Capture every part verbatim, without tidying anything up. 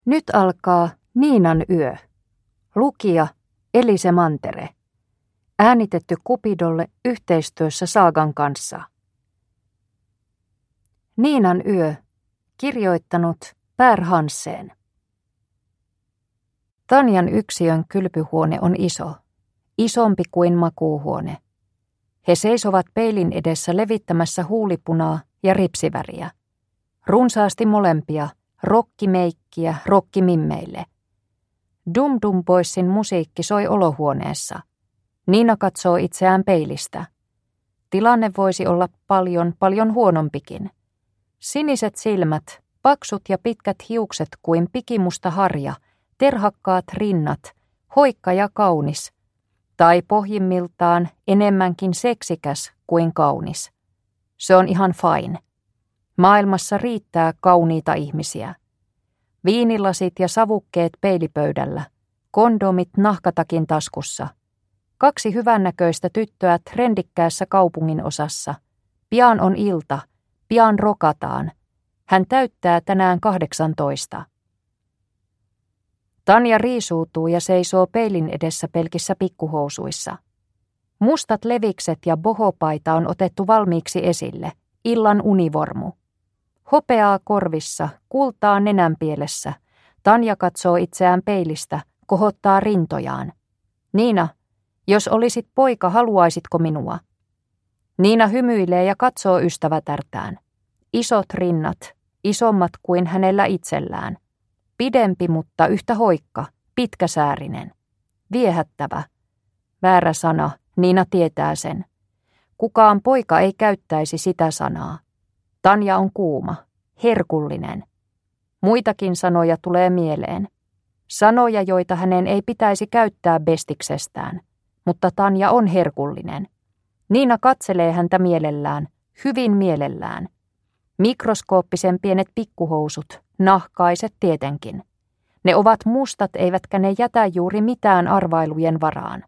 Nyt alkaa Niinan yö. Lukija Elise Mantere. Äänitetty Cupidolle yhteistyössä Saagan kanssa. Niinan yö. Kirjoittanut Per Hansen. Tanjan yksiön kylpyhuone on iso. Isompi kuin makuuhuone. He seisovat peilin edessä levittämässä huulipunaa ja ripsiväriä. Runsaasti molempia, rokkimeikkiä rokkimimmeille. Dum Dum Boysin musiikki soi olohuoneessa. Niina katsoo itseään peilistä. Tilanne voisi olla paljon, paljon huonompikin. Siniset silmät, paksut ja pitkät hiukset kuin pikimusta harja, terhakkaat rinnat, hoikka ja kaunis. Tai pohjimmiltaan enemmänkin seksikäs kuin kaunis. Se on ihan fine. Maailmassa riittää kauniita ihmisiä. Viinilasit ja savukkeet peilipöydällä, kondomit nahkatakin taskussa. Kaksi hyvännäköistä tyttöä trendikkäässä kaupungin osassa. Pian on ilta, pian rokataan. Hän täyttää tänään kahdeksantoista. Tanja riisuutuu ja seisoo peilin edessä pelkissä pikkuhousuissa. Mustat levikset ja bohopaita on otettu valmiiksi esille, illan univormu. Hopeaa korvissa, kultaa nenänpielessä. Tanja katsoo itseään peilistä, kohottaa rintojaan. Niina, jos olisit poika, haluaisitko minua? Niina hymyilee ja katsoo ystävätärtään. Isot rinnat, isommat kuin hänellä itsellään. Pidempi, mutta yhtä hoikka, pitkäsäärinen. Viehättävä. Väärä sana, Niina tietää sen. Kukaan poika ei käyttäisi sitä sanaa. Tanja on kuuma, herkullinen. Muitakin sanoja tulee mieleen. Sanoja, joita hänen ei pitäisi käyttää bestiksestään. Mutta Tanja on herkullinen. Niina katselee häntä mielellään, hyvin mielellään. Mikroskooppisen pienet pikkuhousut, nahkaiset tietenkin. Ne ovat mustat eivätkä ne jätä juuri mitään arvailujen varaan.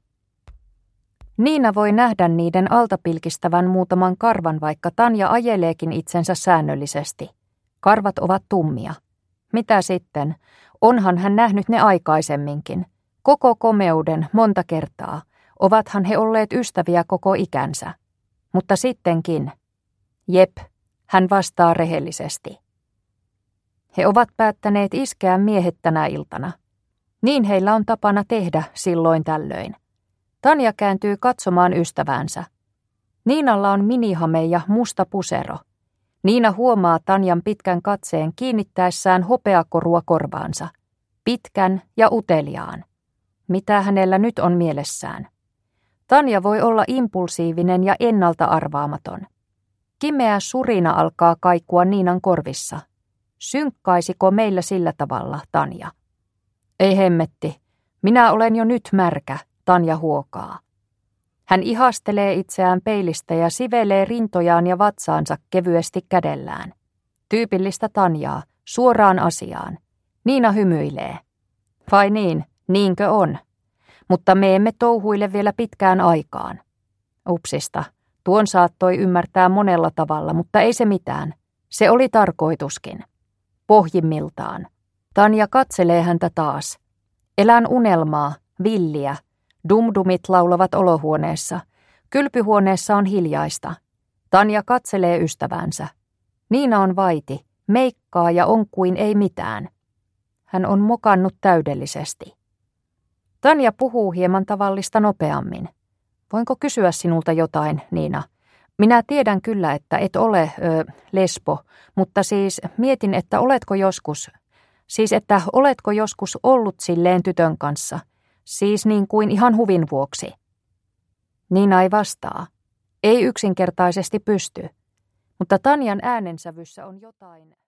Niina voi nähdä niiden altapilkistävän muutaman karvan, vaikka Tanja ajeleekin itsensä säännöllisesti. Karvat ovat tummia. Mitä sitten? Onhan hän nähnyt ne aikaisemminkin. Koko komeuden monta kertaa. Ovathan he olleet ystäviä koko ikänsä. Mutta sittenkin. Jep, hän vastaa rehellisesti. He ovat päättäneet iskeä miehet tänä iltana. Niin heillä on tapana tehdä silloin tällöin. Tanja kääntyy katsomaan ystäväänsä. Niinalla on minihame ja musta pusero. Niina huomaa Tanjan pitkän katseen kiinnittäessään hopeakorua korvaansa. Pitkän ja uteliaan. Mitä hänellä nyt on mielessään? Tanja voi olla impulsiivinen ja ennalta arvaamaton. Kimeä surina alkaa kaikua Niinan korvissa. Synkkaisiko meillä sillä tavalla, Tanja? Ei hemmetti. Minä olen jo nyt märkä, Tanja huokaa. Hän ihastelee itseään peilistä ja sivelee rintojaan ja vatsaansa kevyesti kädellään. Tyypillistä Tanjaa, suoraan asiaan. Niina hymyilee. Vai niin, niinkö on? Mutta me emme touhuile vielä pitkään aikaan. Upsista, tuon saattoi ymmärtää monella tavalla, mutta ei se mitään. Se oli tarkoituskin. Pohjimmiltaan. Tanja katselee häntä taas. Elän unelmaa, villiä. Dumdumit laulavat olohuoneessa. Kylpyhuoneessa on hiljaista. Tanja katselee ystävänsä. Niina on vaiti, meikkaa ja on kuin ei mitään. Hän on mokannut täydellisesti. Tanja puhuu hieman tavallista nopeammin. Voinko kysyä sinulta jotain, Niina? Minä tiedän kyllä, että et ole ö, lesbo, mutta siis mietin, että oletko joskus, siis että oletko joskus ollut silleen tytön kanssa, siis niin kuin ihan huvin vuoksi. Niina ei vastaa. Ei yksinkertaisesti pysty, mutta Tanjan äänensävyssä on jotain.